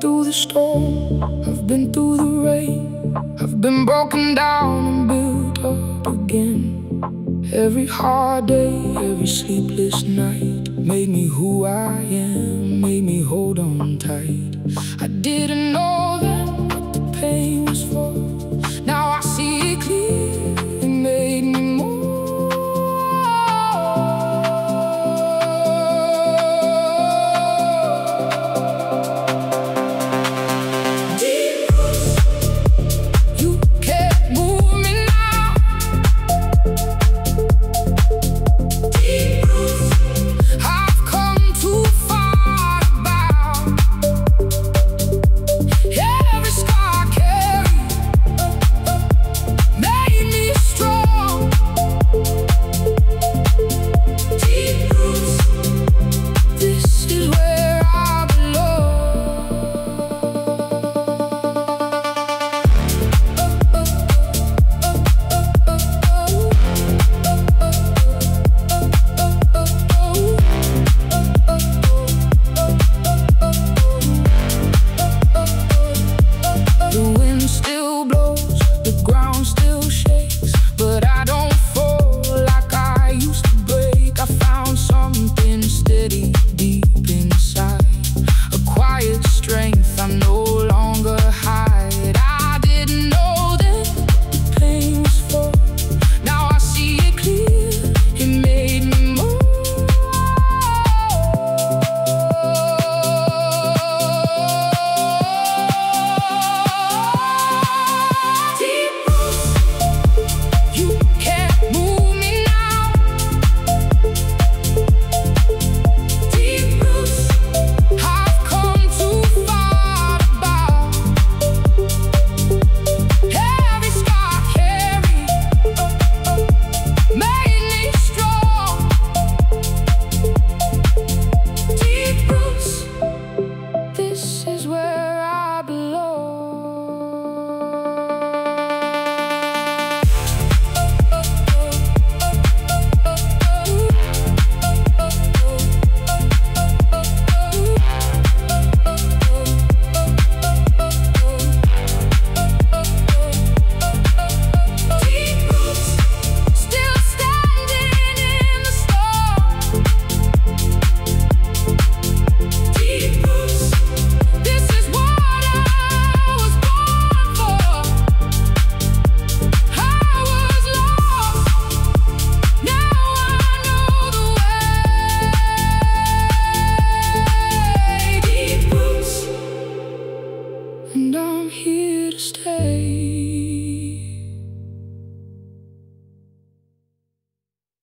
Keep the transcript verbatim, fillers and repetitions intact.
through the storm, I've been through the rain, I've been broken down and built up again. Every hard day, every sleepless night made me who I am, made me hold on tight. I didn't know then what the pain was for. Now I see it clear, it made me more. And I'm here to stay.